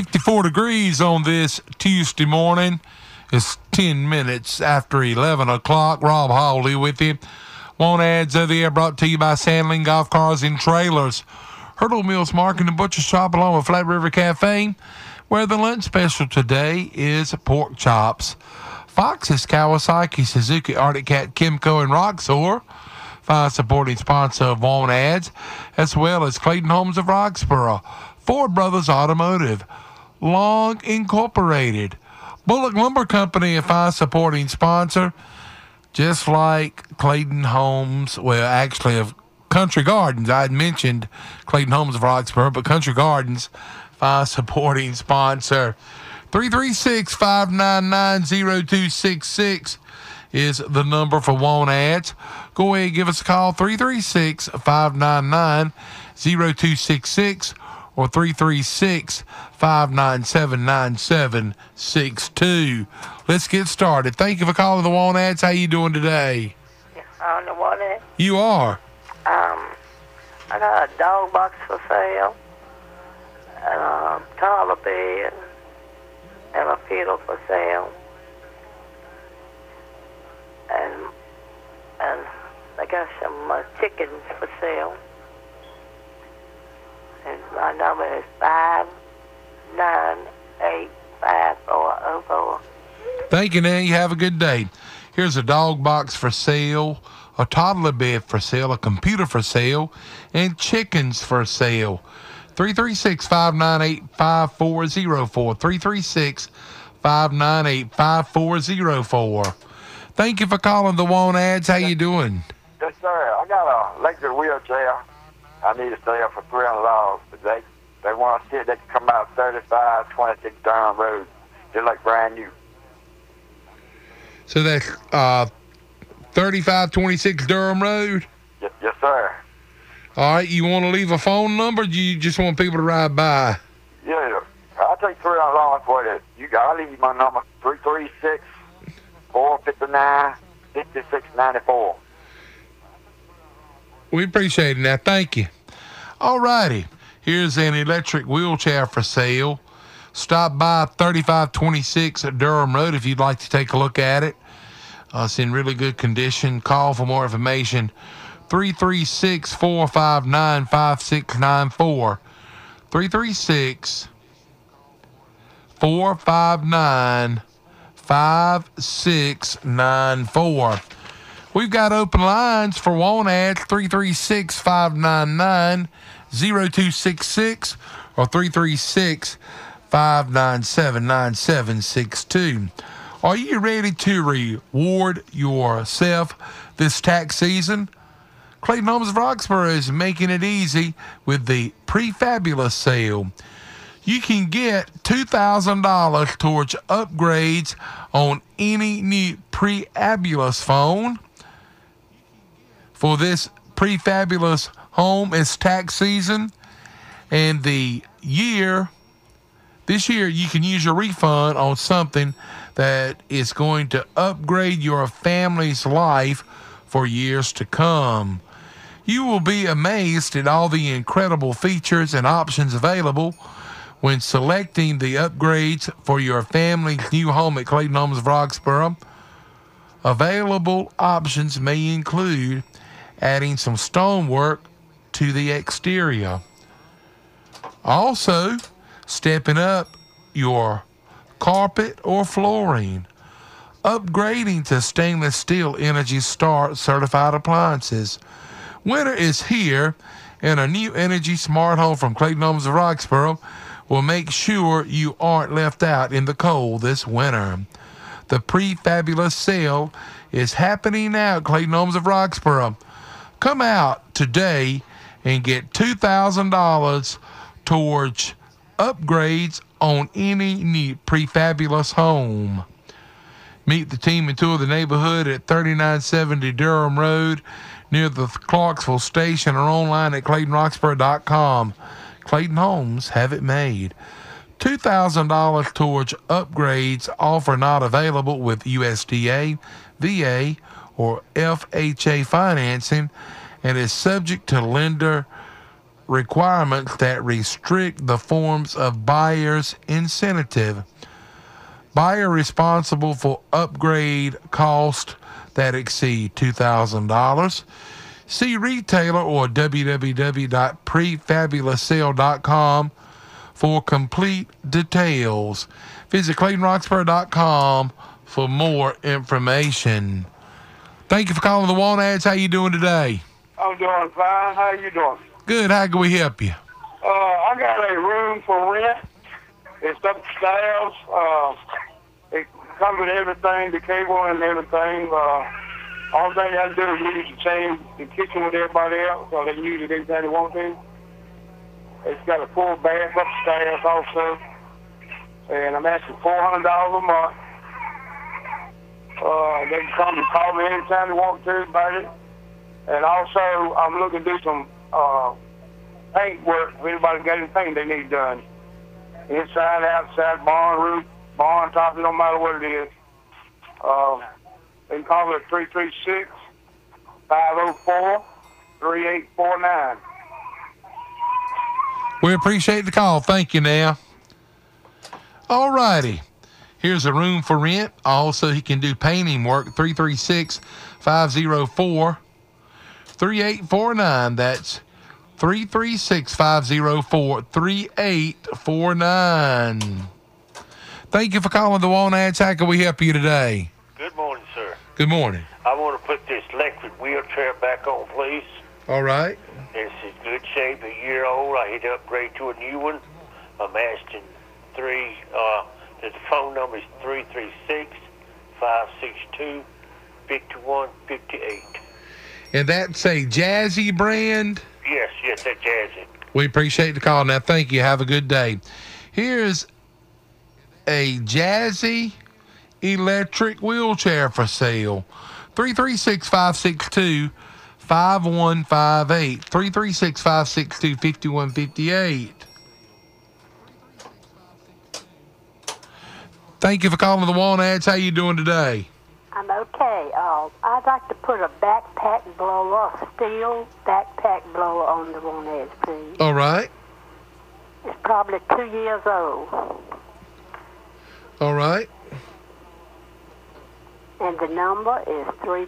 54 degrees on this Tuesday morning. It's 10 minutes after 11 o'clock. Rob Hawley with you. Want ads of the air brought to you by Sandling Golf Cars and Trailers. Hurdle Mills Market and Butcher Shop along with Flat River Cafe, where the lunch special today is pork chops. Fox's, Kawasaki, Suzuki, Arctic Cat, Kimco, and Roxor. Fine supporting sponsor of Want Ads, as well as Clayton Homes of Roxborough, Ford Brothers Automotive, Long Incorporated, Bullock Lumber Company, a fine supporting sponsor, just like Clayton Homes, well, actually of Country Gardens. I had mentioned Clayton Homes of Roxborough, but Country Gardens, fine supporting sponsor. 336-599-0266 is the number for Want Ads. Go ahead and give us a call, 336-599-0266 or 336-597-9762. Let's get started. Thank you for calling the Want Ads. How you doing today? On the Want Ads? You are. I got a dog box for sale, and a toddler bed, and a fiddle for sale, and I got some chickens for sale. And my number is 5985404. Thank you, Nancy. Have a good day. Here's a dog box for sale, a toddler bed for sale, a computer for sale, and chickens for sale. 336-598-5404. 336-598-5404. Thank you for calling the Want Ads. How you doing? Yes, sir. I got a electric wheelchair. I need to sell for $300, but they want to see it. They can come out 3526 Durham Road, just like brand new. So that's 3526 Durham Road? Yes, sir. All right, you want to leave a phone number, or do you just want people to ride by? Yeah, I'll take $300 for it. I'll leave you my number, 336-459-5694. We appreciate it now. Thank you. All righty. Here's an electric wheelchair for sale. Stop by 3526 at Durham Road if you'd like to take a look at it. It's in really good condition. Call for more information. 336-459-5694. 336-459-5694. We've got open lines for Want Ads, 336-599-0266 or 336-597-9762. Are you ready to reward yourself this tax season? Clayton Homes of Roxborough is making it easy with the Pre-Fabulous sale. You can get $2,000 towards upgrades on any new Pre-Fabulous phone. For this Pre-Fabulous home, it's tax season, and this year you can use your refund on something that is going to upgrade your family's life for years to come. You will be amazed at all the incredible features and options available when selecting the upgrades for your family's new home at Clayton Homes of Roxborough. Available options may include adding some stonework to the exterior. Also, stepping up your carpet or flooring. Upgrading to stainless steel Energy Star certified appliances. Winter is here, and a new Energy Smart Home from Clayton Homes of Roxborough will make sure you aren't left out in the cold this winter. The Pre-Fabulous sale is happening now at Clayton Homes of Roxborough. Come out today and get $2,000 towards upgrades on any new Pre-Fabulous home. Meet the team and tour the neighborhood at 3970 Durham Road near the Clarksville station or online at ClaytonRoxborough.com. Clayton Homes have it made. $2,000 towards upgrades offer not available with USDA, VA, or FHA financing and is subject to lender requirements that restrict the forms of buyer's incentive. Buyer responsible for upgrade cost that exceed $2,000. See retailer or www.prefabuloussale.com for complete details. Visit ClaytonRoxburgh.com for more information. Thank you for calling the Want Ads. How you doing today? I'm doing fine. How you doing? Good. How can we help you? I got a room for rent. It's upstairs. It comes with everything, the cable and everything. All thing I do is use the kitchen with everybody else, so they can use it anytime they want to. It's got a full bath upstairs also, and I'm asking $400 a month. They can come and call me anytime they want to about it. And also, I'm looking to do some paint work. If anybody got any paint they need done, inside, outside, barn roof, barn top, it don't matter what it is. They can call me at 336-504-3849. We appreciate the call. Thank you now. All righty. Here's a room for rent. Also, he can do painting work. 336-504-3849. That's 336-504-3849. Thank you for calling the Want Ads. How can we help you today? Good morning, sir. Good morning. I want to put this electric wheelchair back on, please. All right. It's in good shape, a year old. I had to upgrade to a new one. I'm asking the phone number is 336-562-5158. And that's a Jazzy brand? Yes, that's Jazzy. We appreciate the call. Now, thank you. Have a good day. Here's a Jazzy electric wheelchair for sale. 336-562-5158. 336-562-5158. Thank you for calling the Want Ads. How you doing today? I'm okay. I'd like to put a backpack blower, a steel backpack blower on the Want Ads, please. All right. It's probably 2 years old. All right. And the number is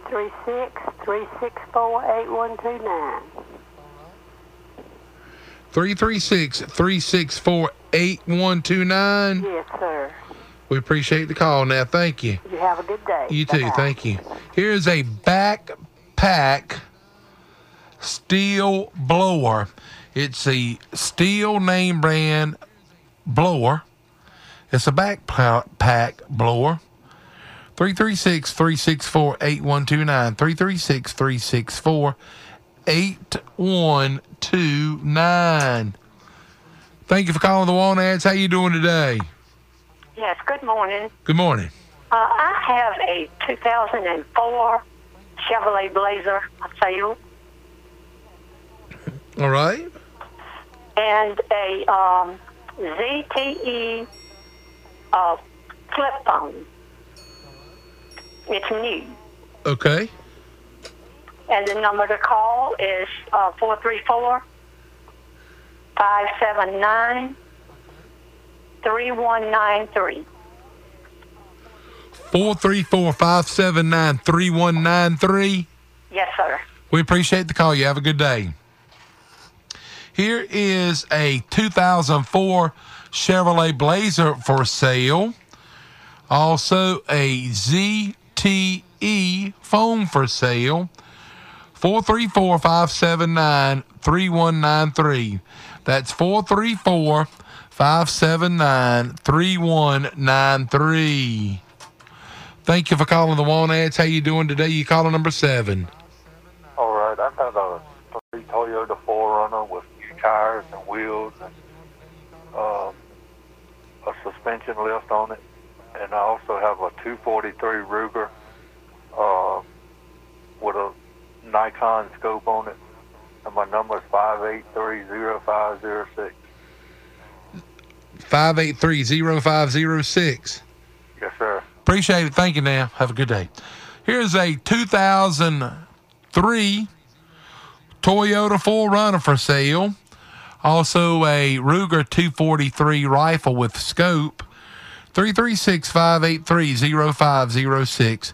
336-364-8129. 336-364-8129. Yes, sir. We appreciate the call. Now, thank you. You have a good day. You too. Bye-bye. Thank you. Here's a backpack steel blower. It's a steel name brand blower. It's a backpack blower. 336-364-8129. 336-364-8129. Thank you for calling the Want Ads. How you doing today? Yes, good morning. Good morning. I have a 2004 Chevrolet Blazer sale All right. and a ZTE flip phone. It's new. Okay. And the number to call is 434-579-3193. 434-579-3193. Yes, sir. We appreciate the call. You have a good day. Here is a 2004 Chevrolet Blazer for sale. Also a ZTE phone for sale. 434-579-3193. That's 434-579-3193. Thank you for calling the Want Ads. How you doing today? You calling number 7. All right, I've got a Toyota 4Runner with new tires and wheels and a suspension lift on it. And I also have a 243 Ruger with a Nikon scope on it. And my number is 5830506. 583-0506. Yes, sir. Appreciate it. Thank you now. Have a good day. Here's a 2003 Toyota 4Runner for sale. Also, a Ruger 243 rifle with scope, 336-583-0506.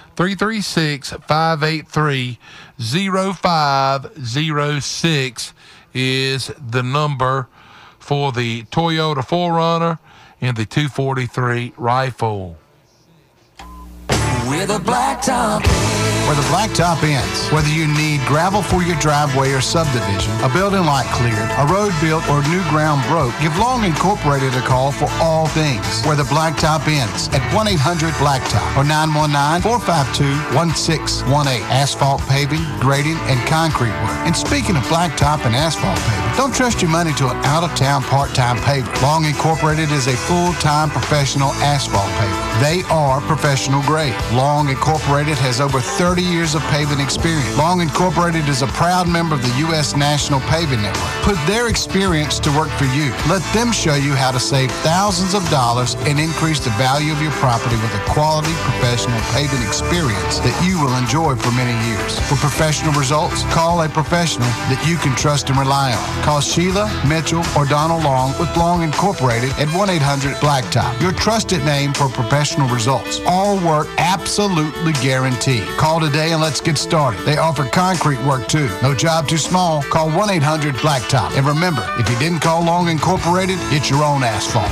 336-583-0506 is the number for the Toyota 4Runner and the 243 rifle. Where the blacktop ends. Whether you need gravel for your driveway or subdivision, a building lot cleared, a road built, or new ground broke, give Long Incorporated a call for all things. Where the blacktop ends at 1-800-BLACKTOP or 919-452-1618. Asphalt paving, grading, and concrete work. And speaking of blacktop and asphalt paving, don't trust your money to an out-of-town part-time paver. Long Incorporated is a full-time professional asphalt paver. They are professional grade. Long Incorporated has over 30 years of paving experience. Long Incorporated is a proud member of the U.S. National Paving Network. Put their experience to work for you. Let them show you how to save thousands of dollars and increase the value of your property with a quality professional paving experience that you will enjoy for many years. For professional results, call a professional that you can trust and rely on. Call Sheila, Mitchell, or Donald Long with Long Incorporated at 1-800-BLACKTOP. Your trusted name for professional results. All work absolutely guaranteed. Call today and let's get started. They offer concrete work too. No job too small. Call 1-800-BLACKTOP. And remember, if you didn't call Long Incorporated, get your own asphalt.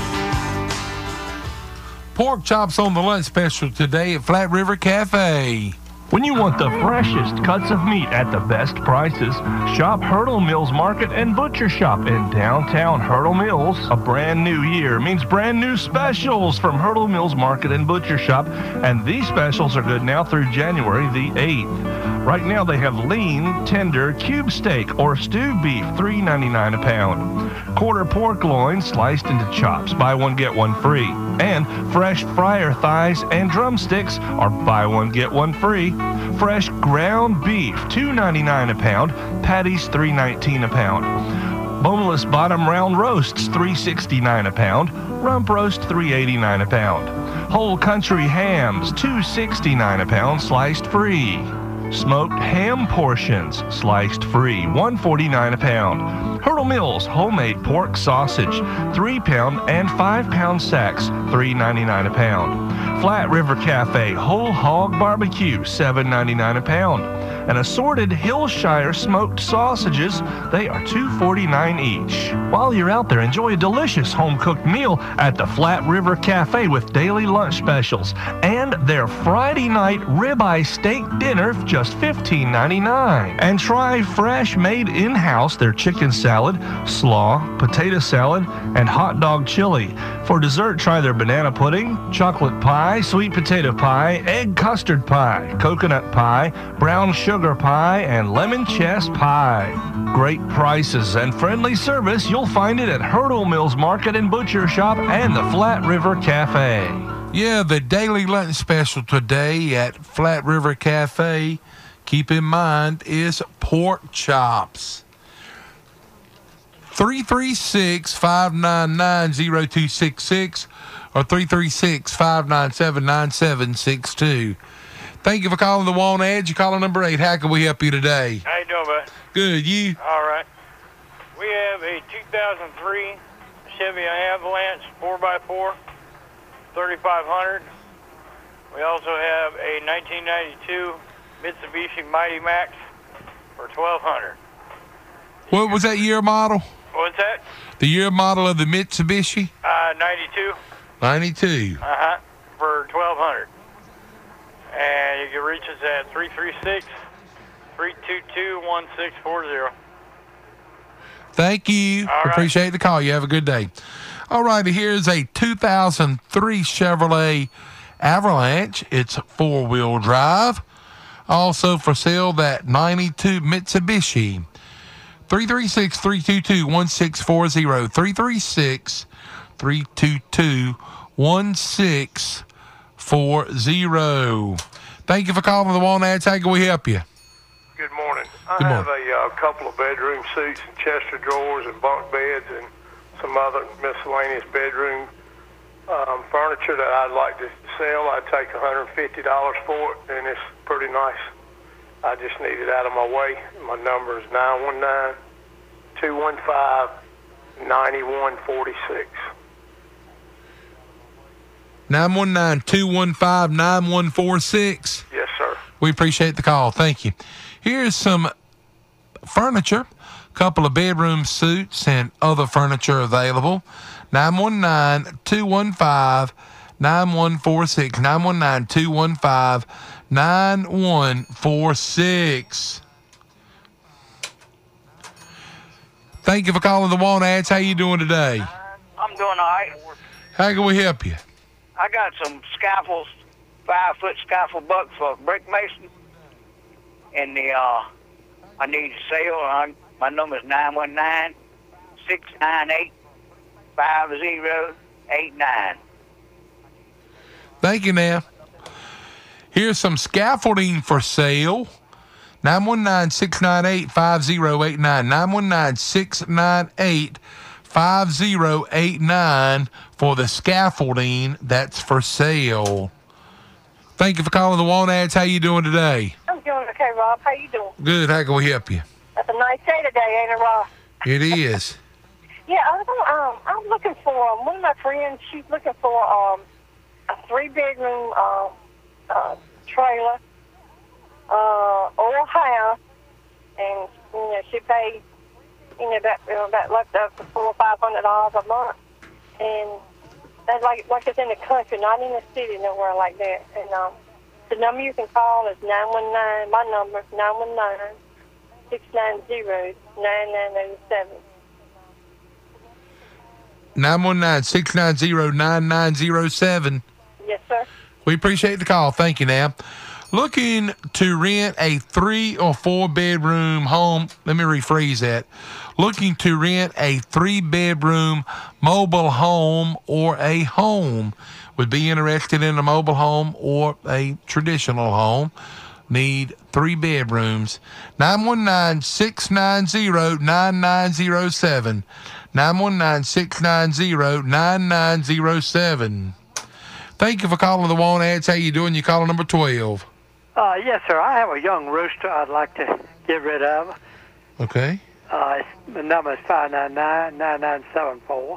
Pork chops on the lunch special today at Flat River Cafe. When you want the freshest cuts of meat at the best prices, shop Hurdle Mills Market and Butcher Shop in downtown Hurdle Mills. A brand new year means brand new specials from Hurdle Mills Market and Butcher Shop, and these specials are good now through January the 8th. Right now they have lean, tender, cube steak or stew beef, $3.99 a pound. Quarter pork loin sliced into chops, buy one get one free. And fresh fryer thighs and drumsticks are buy one get one free. Fresh ground beef, $2.99 a pound. Patties, $3.19 a pound. Boneless bottom round roasts, $3.69 a pound. Rump roast, $3.89 a pound. Whole country hams, $2.69 a pound, sliced free. Smoked ham portions, sliced free, $1.49 a pound. Hurdle Mills homemade pork sausage, 3-pound and 5-pound sacks, $3.99 a pound. Flat River Cafe whole hog barbecue, $7.99 a pound. And assorted Hillshire smoked sausages, they are $2.49 each. While you're out there, enjoy a delicious home-cooked meal at the Flat River Cafe with daily lunch specials and their Friday night ribeye steak dinner for just $15.99. And try fresh made in-house their chicken salad, slaw, potato salad, and hot dog chili. For dessert, try their banana pudding, chocolate pie, sweet potato pie, egg custard pie, coconut pie, brown sugar pie, and lemon chess pie. Great prices and friendly service. You'll find it at Hurdle Mills Market and Butcher Shop and the Flat River Cafe. Yeah, the daily lunch special today at Flat River Cafe, keep in mind, is pork chops. 336-599-0266 or 336-597-9762. Thank you for calling the Want Edge. You're calling number 8. How can we help you today? How you doing, bud? Good. You? All right. We have a 2003 Chevy Avalanche 4x4, 3500. We also have a 1992 Mitsubishi Mighty Max for 1200. What was that year model? What's that? The year model of the Mitsubishi? 92. 92. For 1200. And you can reach us at 336-322-1640. Thank you. All right. Appreciate the call. You have a good day. All righty, here's a 2003 Chevrolet Avalanche. It's 4-wheel drive. Also for sale, that 92 Mitsubishi. 336-322-1640. 336-322-1640. Thank you for calling the Want Ads. How can we help you? Good morning. Good I morning. have a couple of bedroom suites and chest of drawers and bunk beds and some other miscellaneous bedroom furniture that I'd like to sell. I'd take $150 for it, and it's pretty nice. I just need it out of my way. My number is 919-215-8255. 9146. 919-215-9146. Yes, sir. We appreciate the call. Thank you. Here's some furniture, a couple of bedroom suites and other furniture available. 919-215-9146. 919-215-9146. Thank you for calling the Want Ads. How you doing today? I'm doing all right. How can we help you? I got some scaffolds, 5-foot scaffold bucks for brick mason, and I need to sell. My number is 919-698-5089. Thank you, now. Here's some scaffolding for sale. 919-698-5089. 919-698-5089 for the scaffolding that's for sale. Thank you for calling the Want Ads. How you doing today? I'm doing okay, Rob. How you doing? Good. How can we help you? That's a nice day today, ain't it, Rob? It is. Yeah, I'm looking for one of my friends. She's looking for a 3-bedroom trailer or house, and she paid about left up to $400 or $500 a month, and that's like it's in the country, not in the city, nowhere like that. And the number you can call is 919. My number is 919-690-9907. 919-690-9907. Yes, sir. We appreciate the call. Thank you, now. Looking to rent a 3 or 4 bedroom home. Let me rephrase that. Looking to rent a 3-bedroom mobile home or a home. Would be interested in a mobile home or a traditional home. Need 3 bedrooms. 919-690-9907. 919-690-9907. Thank you for calling the Want Ads. How you doing? You caller number 12. Yes, sir. I have a young rooster I'd like to get rid of. Okay. The number is 599-9974.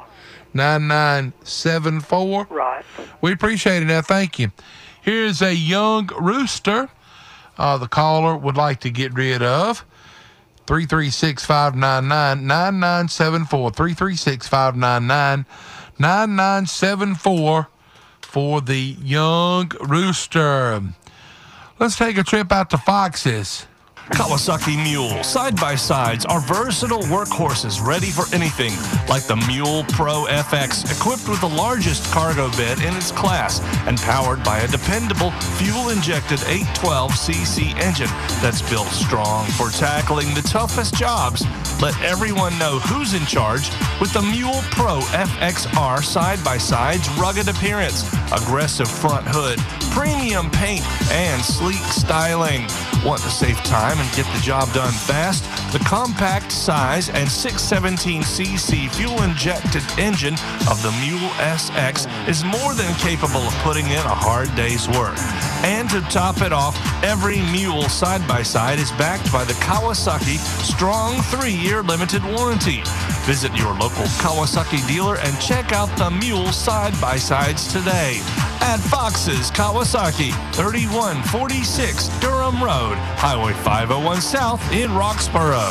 9974. Right. We appreciate it now. Thank you. Here's a young rooster the caller would like to get rid of. 336-599-9974. 336-599-9974 for the young rooster. Let's take a trip out to Fox's. Kawasaki Mule side-by-sides are versatile workhorses ready for anything, like the Mule Pro FX, equipped with the largest cargo bed in its class and powered by a dependable fuel-injected 812cc engine that's built strong for tackling the toughest jobs. Let everyone know who's in charge with the Mule Pro FXR side-by-sides rugged appearance, aggressive front hood, premium paint, and sleek styling. Want to save time and get the job done fast? The compact size and 617cc fuel-injected engine of the Mule SX is more than capable of putting in a hard day's work. And to top it off, every Mule side-by-side is backed by the Kawasaki Strong 3-year limited warranty. Visit your local Kawasaki dealer and check out the Mule side-by-sides today at Fox's Kawasaki, 3146 Durham Road, Highway 501 South in Roxborough.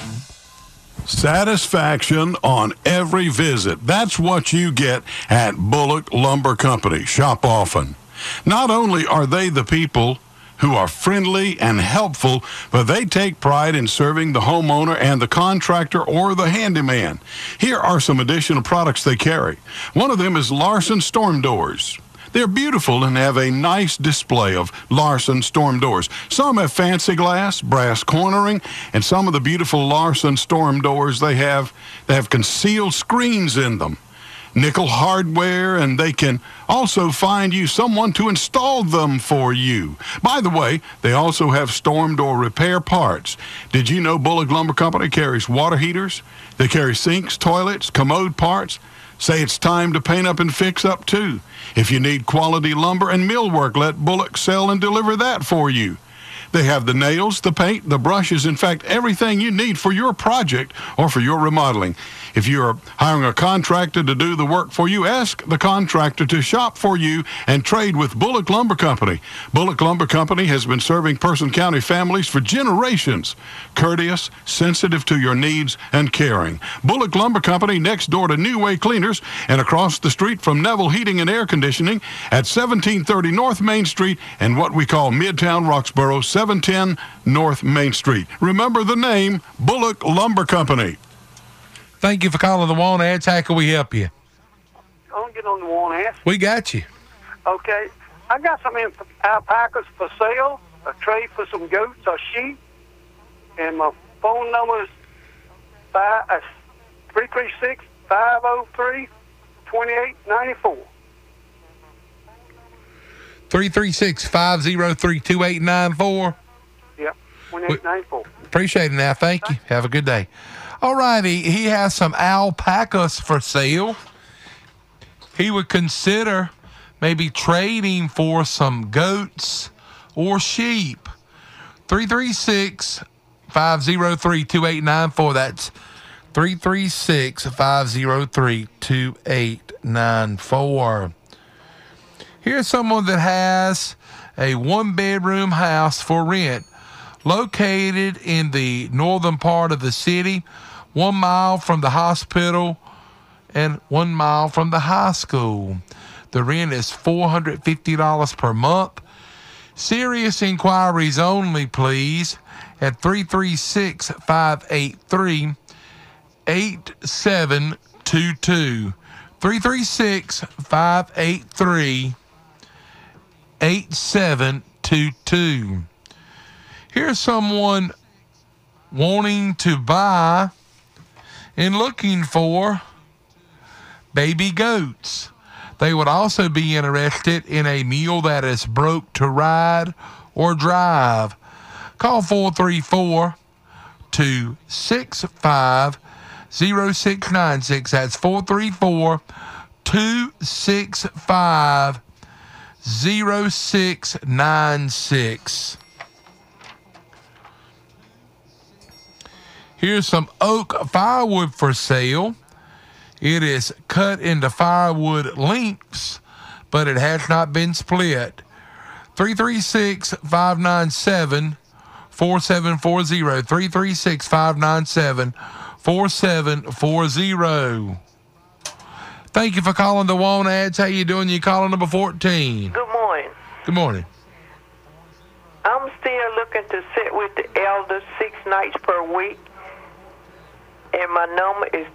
Satisfaction on every visit. That's what you get at Bullock Lumber Company. Shop often. Not only are they the people who are friendly and helpful, but they take pride in serving the homeowner and the contractor or the handyman. Here are some additional products they carry. One of them is Larson Storm Doors. They're beautiful and have a nice display of Larson storm doors. Some have fancy glass, brass cornering, and some of the beautiful Larson storm doors they have concealed screens in them. Nickel hardware, and they can also find you someone to install them for you. By the way, they also have storm door repair parts. Did you know Bullock Lumber Company carries water heaters? They carry sinks, toilets, commode parts. Say it's time to paint up and fix up too. If you need quality lumber and millwork, let Bullock sell and deliver that for you. They have the nails, the paint, the brushes, in fact, everything you need for your project or for your remodeling. If you're hiring a contractor to do the work for you, ask the contractor to shop for you and trade with Bullock Lumber Company. Bullock Lumber Company has been serving Person County families for generations. Courteous, sensitive to your needs, and caring. Bullock Lumber Company next door to New Way Cleaners and across the street from Neville Heating and Air Conditioning at 1730 North Main Street and what we call Midtown Roxborough, 710 North Main Street. Remember the name, Bullock Lumber Company. Thank you for calling the Want Ads. How can we help you? I want to get on the Want Ads. We got you. Okay. I got some alpacas for sale, a tray for some goats or sheep, and my phone number is 336-503-2894. 336-503-2894. Yep, 2894. Appreciate it now. Thank you. Have a good day. All righty. He has some alpacas for sale. He would consider maybe trading for some goats or sheep. 336-503-2894. That's 336-503-2894. Here's someone that has a one-bedroom house for rent located in the northern part of the city, 1 mile from the hospital and 1 mile from the high school. The rent is $450 per month. Serious inquiries only, please, at 336-583-8722. 336-583-8722. Here's someone wanting to buy and looking for baby goats. They would also be interested in a mule that is broke to ride or drive. Call 434-265-0696. That's 434-265-0696. Here's some oak firewood for sale. It is cut into firewood lengths, but it has not been split. 336-597-4740. 336-597-4740. Thank you for calling the Want Ads. How you doing? You calling number 14. Good morning. Good morning. I'm still looking to sit with the elders 6 nights per week. And my number is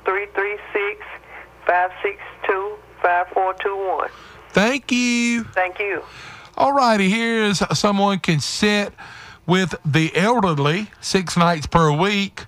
336-562-5421. Thank you. Thank you. All righty, here's someone can sit with the elderly 6 nights per week.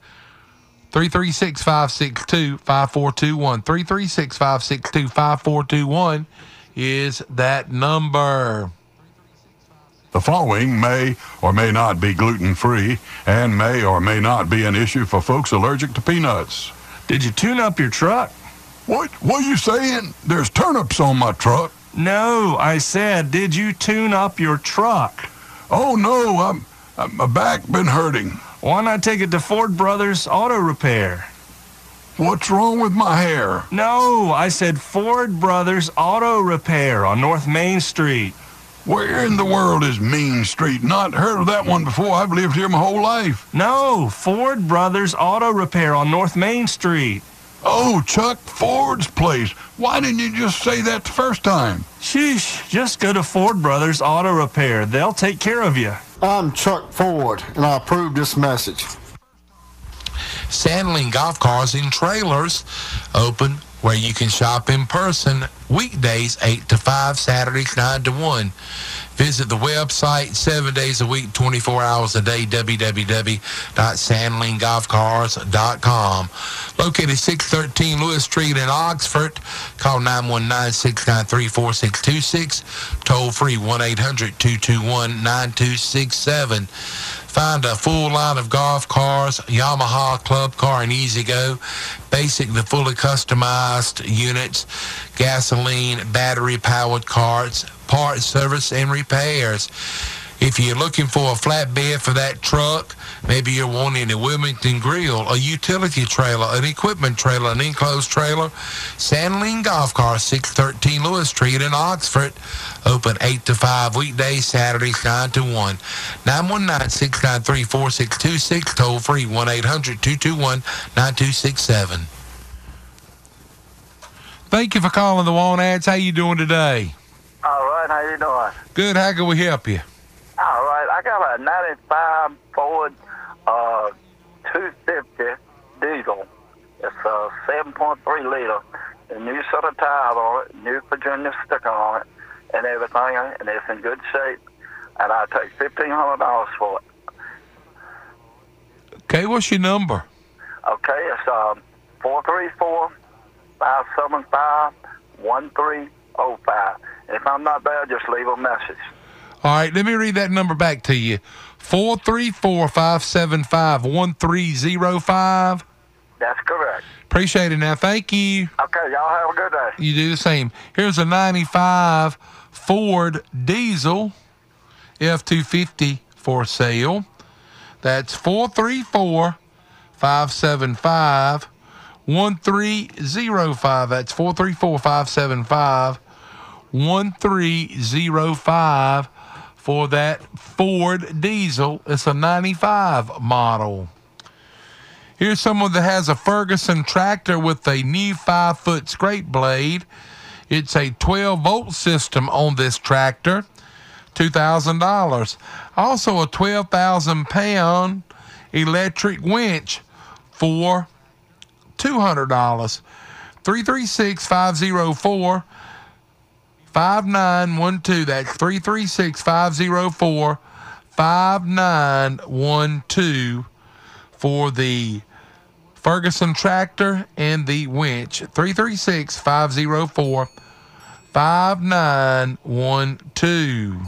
336-562-5421. 336-562-5421 is that number. The following may or may not be gluten-free and may or may not be an issue for folks allergic to peanuts. Did you tune up your truck? What are you saying? There's turnips on my truck. No, I said, did you tune up your truck? Oh, no, my back been hurting. Why not take it to Ford Brothers Auto Repair? What's wrong with my hair? No, I said Ford Brothers Auto Repair on North Main Street. Where in the world is Main Street? Not heard of that one before. I've lived here my whole life. No, Ford Brothers Auto Repair on North Main Street. Oh, Chuck Ford's place. Why didn't you just say that the first time? Sheesh, just go to Ford Brothers Auto Repair. They'll take care of you. I'm Chuck Ford, and I approve this message. Sandling Golf Cars and Trailers, open where you can shop in person weekdays 8 to 5, Saturdays 9 to 1. Visit the website 7 days a week, 24 hours a day, www.sandlinggolfcars.com. Located 613 Lewis Street in Oxford. Call 919-693-4626. Toll free 1-800-221-9267. Find a full line of golf cars, Yamaha, Club Car, and E-Z-Go. Basic to fully customized units, gasoline, battery-powered carts, parts, service, and repairs. If you're looking for a flatbed for that truck, maybe you're wanting a Wilmington grill, a utility trailer, an equipment trailer, an enclosed trailer, Sandling Golf Car, 613 Lewis Street in Oxford. Open 8 to 5 weekdays, Saturdays 9 to 1. 919-693-4626, toll free 1-800-221-9267. Thank you for calling the Want Ads. How you doing today? All right, how you doing? Good. How can we help you? All right, I got a 95 Ford 250 diesel. It's a 7.3 liter. A new set of tires on it, new Virginia sticker on it, and everything, and it's in good shape. And I take $1,500 for it. Okay, what's your number? Okay, it's 434-575-1305. If I'm not there, just leave a message. All right, let me read that number back to you. 434-575-1305. That's correct. Appreciate it now. Thank you. Okay, y'all have a good day. You do the same. Here's a 95 Ford diesel F-250 for sale. That's 434-575-1305. That's 434-575-1305 for that Ford diesel. It's a 95 model. Here's someone that has a Ferguson tractor with a new 5-foot scrape blade. It's a 12-volt system on this tractor, $2,000. Also a 12,000-pound electric winch for $200. 336-504-5912. That's 336-504-5912 for the Ferguson tractor and the winch. 336-504-5912.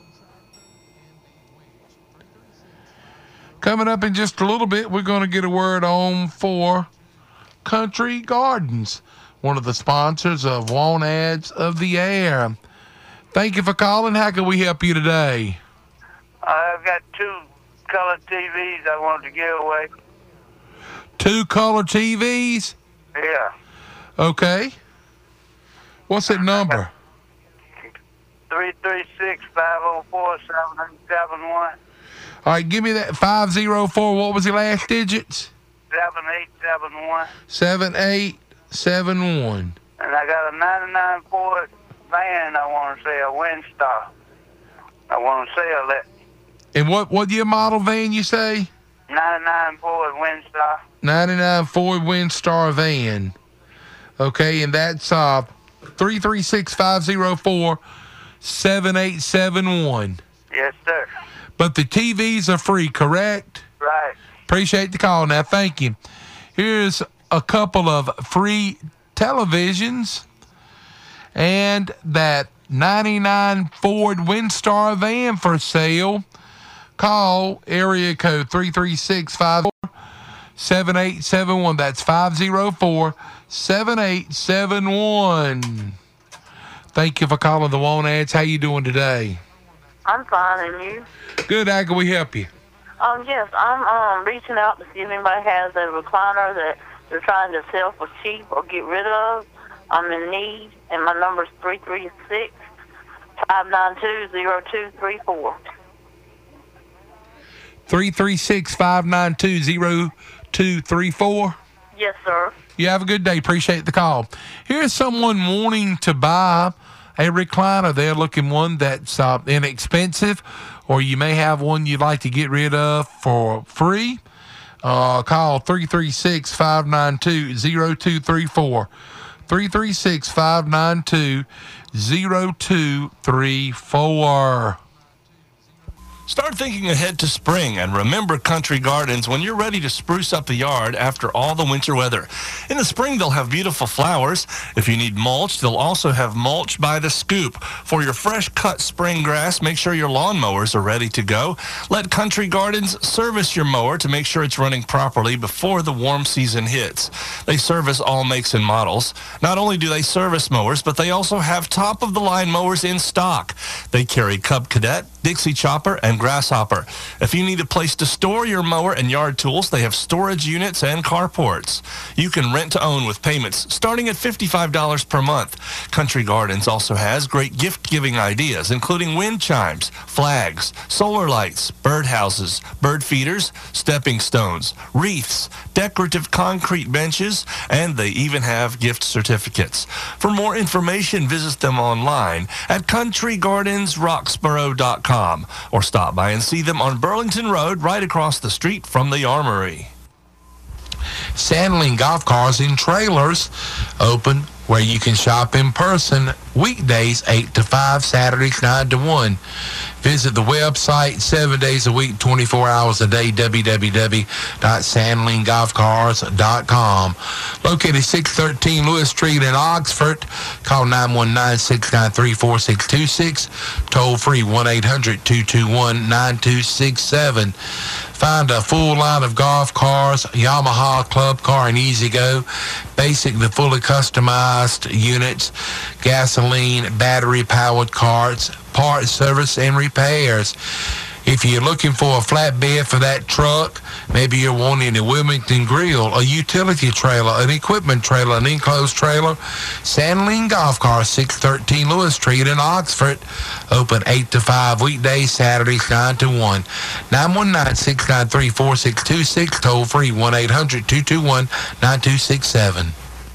Coming up in just a little bit, we're going to get a word on for Country Gardens, one of the sponsors of Want Ads of the Air. Thank you for calling. How can we help you today? I've got 2 color TVs I wanted to give away. 2 color TVs? Yeah. Okay. What's that number? 336-504-7871. All right, give me that 504. What was the last digits? 7871. 7871. And I got a 99 Ford van I want to sell, Windstar. I want to sell that. And what year model van you say? 99 Ford Windstar. 99 Ford Windstar van. Okay, and that's 336-504-7871. Yes, sir. But the TVs are free, correct? Right. Appreciate the call now. Thank you. Here's a couple of free televisions and that 99 Ford Windstar van for sale. Call area code 336-504-7871. That's 504-7871. Thank you for calling the Want Ads. How you doing today? I'm fine, and you? Good. How can we help you? Yes, I'm reaching out to see if anybody has a recliner that they're trying to sell for cheap or get rid of. I'm in need, and my number is 336-592-0234. 336-592-0234. Yes, sir. You have a good day. Appreciate the call. Here's someone wanting to buy a recliner. They're looking one that's inexpensive, or you may have one you'd like to get rid of for free. Call 336-592-0234. 336-592-0234. Start thinking ahead to spring and remember Country Gardens when you're ready to spruce up the yard after all the winter weather. In the spring, they'll have beautiful flowers. If you need mulch, they'll also have mulch by the scoop. For your fresh cut spring grass, make sure your lawnmowers are ready to go. Let Country Gardens service your mower to make sure it's running properly before the warm season hits. They service all makes and models. Not only do they service mowers, but they also have top-of-the-line mowers in stock. They carry Cub Cadet, Dixie Chopper, and Grasshopper. If you need a place to store your mower and yard tools, they have storage units and carports. You can rent to own with payments starting at $55 per month. Country Gardens also has great gift-giving ideas, including wind chimes, flags, solar lights, birdhouses, bird feeders, stepping stones, wreaths, decorative concrete benches, and they even have gift certificates. For more information, visit them online at countrygardensroxborough.com or stop by and see them on Burlington Road right across the street from the Armory. Sandling Golf Cars and Trailers open where you can shop in person weekdays 8 to 5, Saturdays 9 to 1. Visit the website 7 days a week, 24 hours a day, www.sandlinggolfcars.com. Located 613 Lewis Street in Oxford. Call 919-693-4626. Toll free 1-800-221-9267. Find a full line of golf cars, Yamaha, Club Car, and E-Z-Go. Basic to fully customized units, gasoline, battery-powered carts, parts, service, and repairs. If you're looking for a flatbed for that truck, maybe you're wanting a Wilmington grill, a utility trailer, an equipment trailer, an enclosed trailer, Sandling Golf Cars, 613 Lewis Street in Oxford. Open 8 to 5 weekdays, Saturdays 9 to 1. 919-693-4626. Toll free 1-800-221-9267.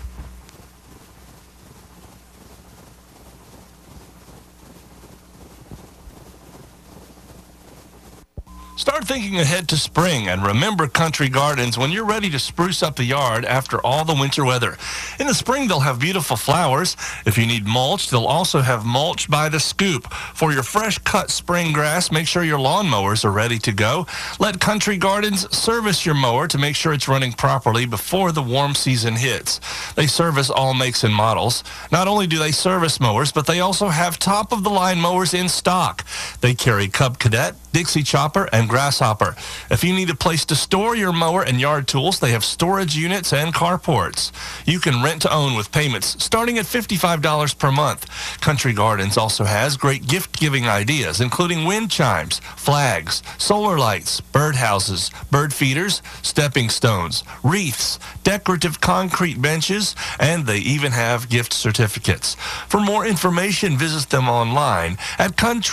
Start thinking ahead to spring and remember Country Gardens when you're ready to spruce up the yard after all the winter weather. In the spring, they'll have beautiful flowers. If you need mulch, they'll also have mulch by the scoop. For your fresh cut spring grass, make sure your lawnmowers are ready to go. Let Country Gardens service your mower to make sure it's running properly before the warm season hits. They service all makes and models. Not only do they service mowers, but they also have top-of-the-line mowers in stock. They carry Cub Cadet, Dixie Chopper, and Grasshopper. If you need a place to store your mower and yard tools, they have storage units and carports. You can rent to own with payments starting at $55 per month. Country Gardens also has great gift-giving ideas, including wind chimes, flags, solar lights, birdhouses, bird feeders, stepping stones, wreaths, decorative concrete benches, and they even have gift certificates. For more information, visit them online at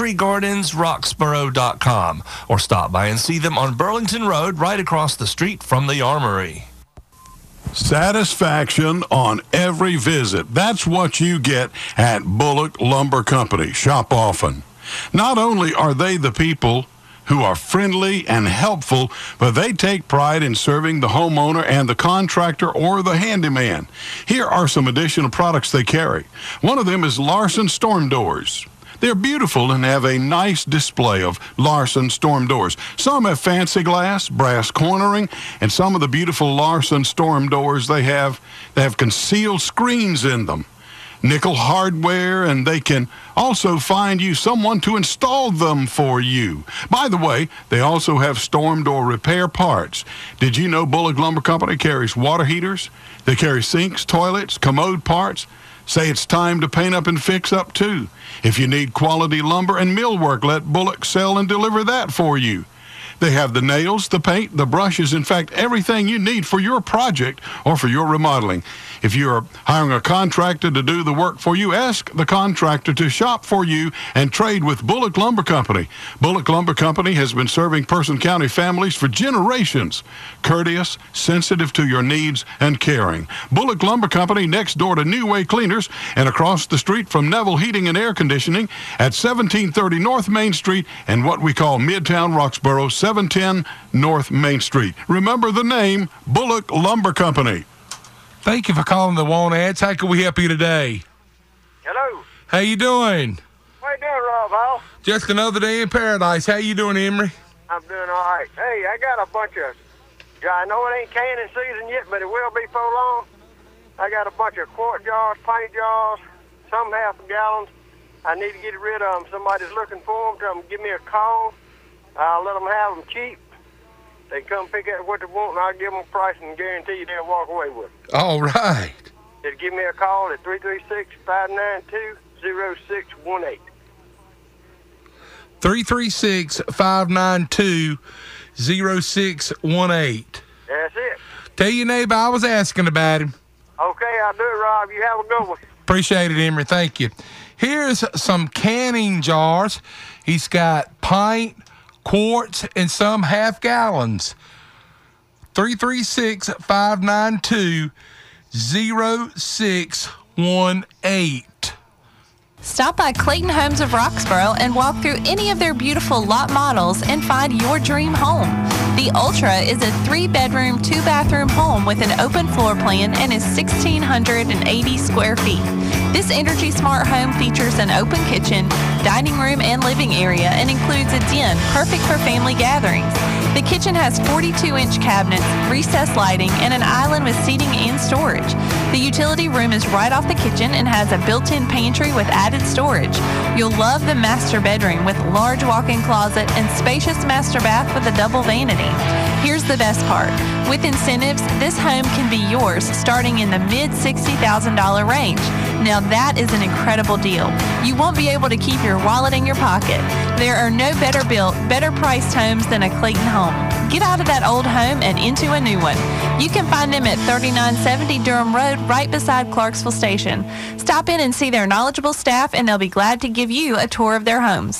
countrygardensroxborough.com or stop by and see them on Burlington Road right across the street from the Armory. Satisfaction on every visit. That's what you get at Bullock Lumber Company. Shop often. Not only are they the people who are friendly and helpful, but they take pride in serving the homeowner and the contractor or the handyman. Here are some additional products they carry. One of them is Larson Storm Doors. They're beautiful and have a nice display of Larson storm doors. Some have fancy glass, brass cornering, and some of the beautiful Larson storm doors they have concealed screens in them. Nickel hardware, and they can also find you someone to install them for you. By the way, they also have storm door repair parts. Did you know Bullock Lumber Company carries water heaters? They carry sinks, toilets, commode parts. Say it's time to paint up and fix up, too. If you need quality lumber and millwork, let Bullock sell and deliver that for you. They have the nails, the paint, the brushes, in fact, everything you need for your project or for your remodeling. If you are hiring a contractor to do the work for you, ask the contractor to shop for you and trade with Bullock Lumber Company. Bullock Lumber Company has been serving Person County families for generations. Courteous, sensitive to your needs, and caring. Bullock Lumber Company next door to New Way Cleaners and across the street from Neville Heating and Air Conditioning at 1730 North Main Street and what we call Midtown Roxborough, 710 North Main Street. Remember the name, Bullock Lumber Company. Thank you for calling the Want Ads. How can we help you today? Hello. How you doing? How you doing, Rob Hall? Just another day in paradise. How you doing, Emery? I'm doing all right. Hey, I got a bunch of, I know it ain't canning season yet, but it will be for long. I got a bunch of quart jars, pint jars, some half gallons. I need to get rid of them. Somebody's looking for them. Tell them give me a call. I'll let them have them cheap. They come pick up what they want, and I'll give them a price and guarantee you they'll walk away with it. All right. Just give me a call at 336-592-0618. 336-592-0618. That's it. Tell your neighbor I was asking about him. Okay, I'll do it, Rob. You have a good one. Appreciate it, Emery. Thank you. Here's some canning jars. He's got pint, quarts, and some half gallons. 336-592-0618. Stop by Clayton Homes of Roxborough and walk through any of their beautiful lot models and find your dream home. The Ultra is a 3-bedroom, 2-bathroom home with an open floor plan and is 1,680 square feet. This Energy Smart home features an open kitchen, dining room, and living area and includes a den perfect for family gatherings. The kitchen has 42-inch cabinets, recessed lighting, and an island with seating and storage. The utility room is right off the kitchen and has a built-in pantry with added storage. You'll love the master bedroom with large walk-in closet and spacious master bath with a double vanity. Here's the best part. With incentives, this home can be yours starting in the mid-$60,000 range. Now that is an incredible deal. You won't be able to keep your wallet in your pocket. There are no better built, better priced homes than a Clayton home. Get out of that old home and into a new one. You can find them at 3970 Durham Road, right beside Clarksville Station. Stop in and see their knowledgeable staff, and they'll be glad to give you a tour of their homes.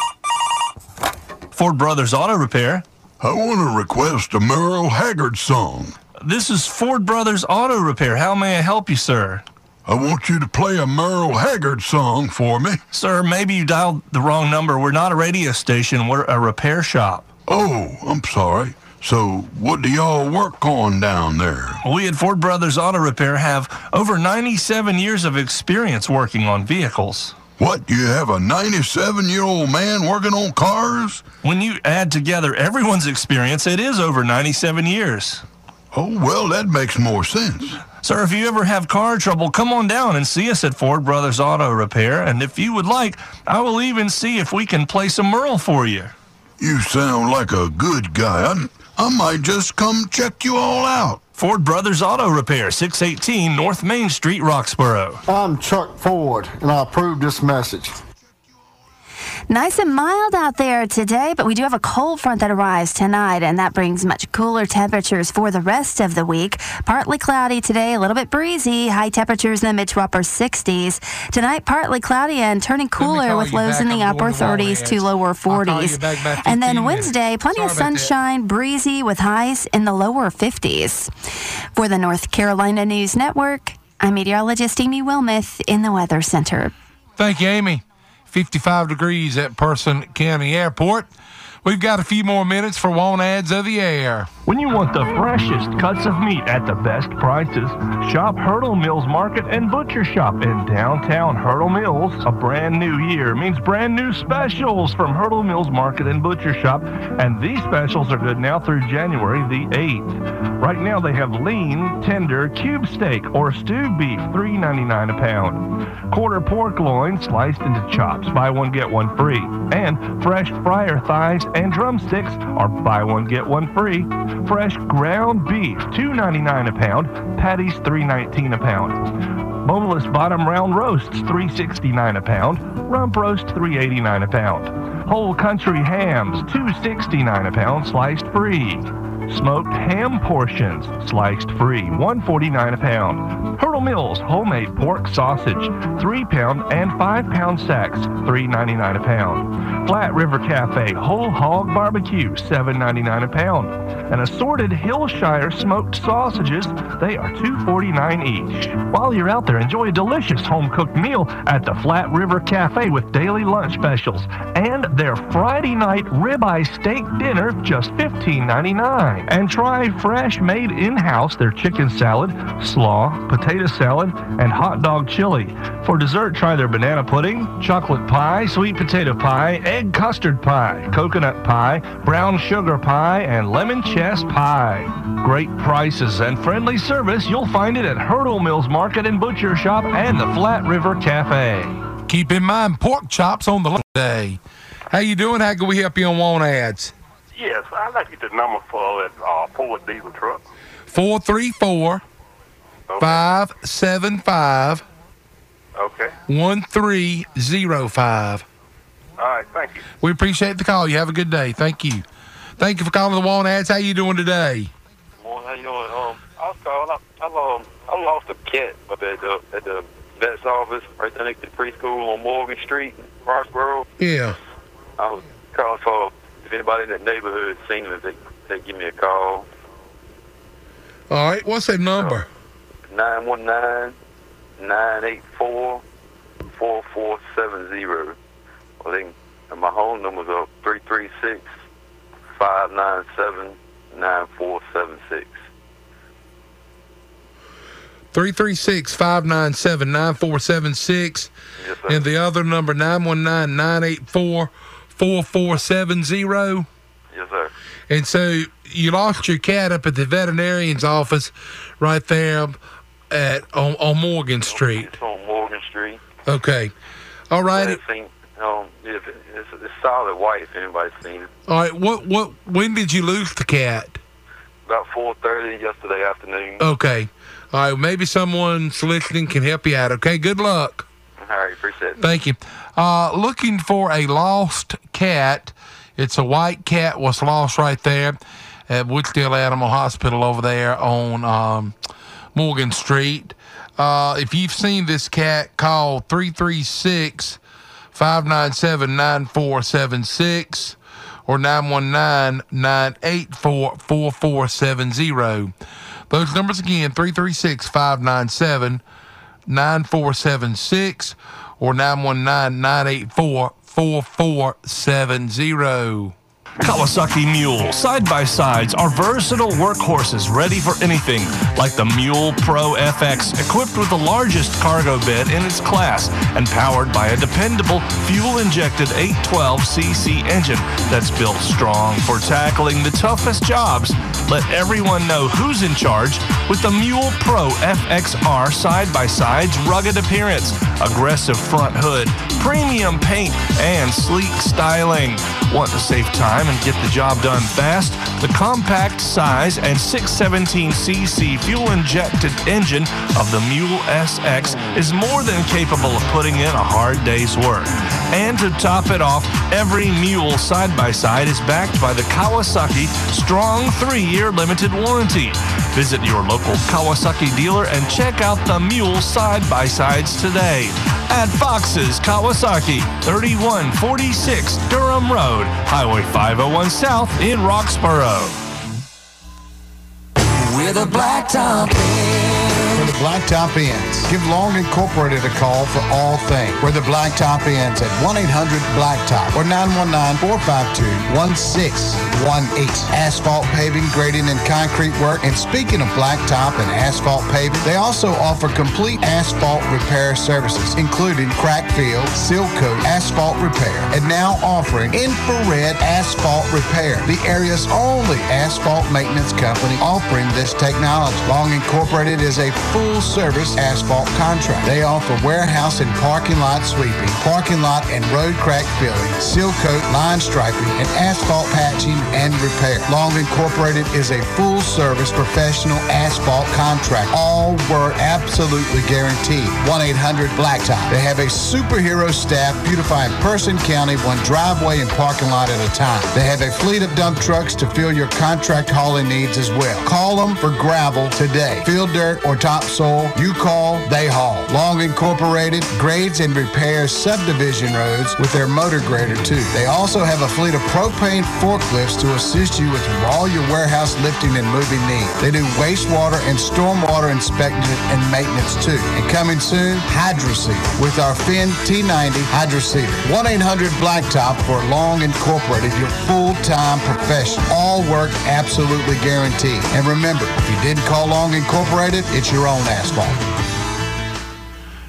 Ford Brothers Auto Repair. I want to request a Merle Haggard song. This is Ford Brothers Auto Repair. How may I help you, sir? I want you to play a Merle Haggard song for me. Sir, maybe you dialed the wrong number. We're not a radio station. We're a repair shop. Oh, I'm sorry. So what do y'all work on down there? We at Ford Brothers Auto Repair have over 97 years of experience working on vehicles. What, you have a 97-year-old man working on cars? When you add together everyone's experience, it is over 97 years. Oh, well, that makes more sense. Sir, if you ever have car trouble, come on down and see us at Ford Brothers Auto Repair. And if you would like, I will even see if we can play some Merle for you. You sound like a good guy. I might just come check you all out. Ford Brothers Auto Repair, 618 North Main Street, Roxborough. I'm Chuck Ford, and I approve this message. Nice and mild out there today, but we do have a cold front that arrives tonight, and that brings much cooler temperatures for the rest of the week. Partly cloudy today, a little bit breezy. High temperatures in the mid to upper 60s. Tonight, partly cloudy and turning cooler with lows in the upper 30s to lower 40s. And then Wednesday, plenty of sunshine, breezy with highs in the lower 50s. For the North Carolina News Network, I'm meteorologist Amy Wilmoth in the Weather Center. Thank you, Amy. 55 degrees at Person County Airport. We've got a few more minutes for Want Ads of the Air. When you want the freshest cuts of meat at the best prices, shop Hurdle Mills Market and Butcher Shop in downtown Hurdle Mills. A brand new year means brand new specials from Hurdle Mills Market and Butcher Shop, and these specials are good now through January the 8th. Right now they have lean, tender, cube steak or stewed beef, $3.99 a pound. Quarter pork loin sliced into chops, buy one get one free. And fresh fryer thighs and drumsticks are buy one get one free. Fresh ground beef, $2.99 a pound. Patties, $3.19 a pound. Boneless bottom round roasts, $3.69 a pound. Rump roast, $3.89 a pound. Whole country hams, $2.69 a pound, sliced free. Smoked ham portions, sliced free, $1.49 a pound. Hurdle Mills homemade pork sausage, 3-pound and 5-pound sacks, $3.99 a pound. Flat River Cafe whole hog barbecue, $7.99 a pound. And assorted Hillshire smoked sausages, they are $2.49 each. While you're out there, enjoy a delicious home-cooked meal at the Flat River Cafe with daily lunch specials and their Friday night ribeye steak dinner, just $15.99. And try fresh made in-house their chicken salad, slaw, potato salad, and hot dog chili. For dessert, try their banana pudding, chocolate pie, sweet potato pie, egg custard pie, coconut pie, brown sugar pie, and lemon chess pie. Great prices and friendly service, you'll find it at Hurdle Mills Market and Butcher Shop and the Flat River Cafe. Keep in mind, pork chops on the day. How you doing? How can we help you on Want Ads? Yes, I'd like to get the number for that Ford diesel truck. 434-575 Okay. 1305. All right, thank you. We appreciate the call. You have a good day. Thank you. Thank you for calling the Want Ads. How you doing today? Morning, how you doing? I was calling. I lost a cat up at the vet's office right there next to the preschool on Morgan Street, Roxborough. Yeah. I was calling for if anybody in that neighborhood seen him, if they give me a call. All right. What's that number? 919-984-4470. Well, my home number's up 336-597-9476. 336-597-9476. Yes, sir. And the other number, 919-984-4470. Yes, sir. And so you lost your cat up at the veterinarian's office right there on Morgan Street. It's on Morgan Street. Okay. All right. It's solid white if anybody's seen it. All right. When did you lose the cat? About 4:30 yesterday afternoon. Okay. All right. Maybe someone listening can help you out. Okay. Good luck. All right. Appreciate it. Thank you. Looking for a lost cat. It's a white cat was lost right there at Woodsdale Animal Hospital over there on Morgan Street. If you've seen this cat, call 336-597-9476 or 919-984-4470. Those numbers again, 336-597-9476 or 919-984-4470. Kawasaki Mule side-by-sides are versatile workhorses ready for anything, like the Mule Pro FX, equipped with the largest cargo bed in its class and powered by a dependable fuel-injected 812cc engine that's built strong for tackling the toughest jobs. Let everyone know who's in charge with the Mule Pro FXR side-by-sides rugged appearance, aggressive front hood, premium paint, and sleek styling. Want to save time and get the job done fast? The compact size and 617cc fuel-injected engine of the Mule SX is more than capable of putting in a hard day's work. And to top it off, every Mule side-by-side is backed by the Kawasaki Strong 3-year limited warranty. Visit your local Kawasaki dealer and check out the Mule side-by-sides today at Fox's Kawasaki, 3146 Durham Road, Highway 501 South in Roxborough. We're the Blacktop Ends. We're the Blacktop Ends. Give Long Incorporated a call for all things. We're the Blacktop Ends at 1-800-BLACKTOP or 919-452-1618. Asphalt paving, grading, and concrete work. And speaking of blacktop and asphalt paving, they also offer complete asphalt repair services, including crack fill, seal coat, asphalt repair, and now offering infrared asphalt repair. The area's only asphalt maintenance company offering this technology. Long Incorporated is a full-service asphalt contract. They offer warehouse and parking lot sweeping, parking lot and road crack filling, seal coat, line striping, and asphalt patching and repair. Long Incorporated is a full-service professional asphalt contract. All work absolutely guaranteed. 1-800-BLACKTOP. They have a superhero staff beautifying Person County one driveway and parking lot at a time. They have a fleet of dump trucks to fill your contract hauling needs as well. Call them for gravel today. Field dirt or topsoil, you call, they haul. Long Incorporated grades and repairs subdivision roads with their motor grader too. They also have a fleet of propane forklifts to assist you with all your warehouse lifting and moving needs. They do wastewater and stormwater inspection and maintenance too. And coming soon, HydroSeal with our Finn T90 HydroSeal. 1-800-BLACKTOP for Long Incorporated, your full-time professional. All work absolutely guaranteed. And remember, if you didn't call Long Incorporated, it's your own asphalt.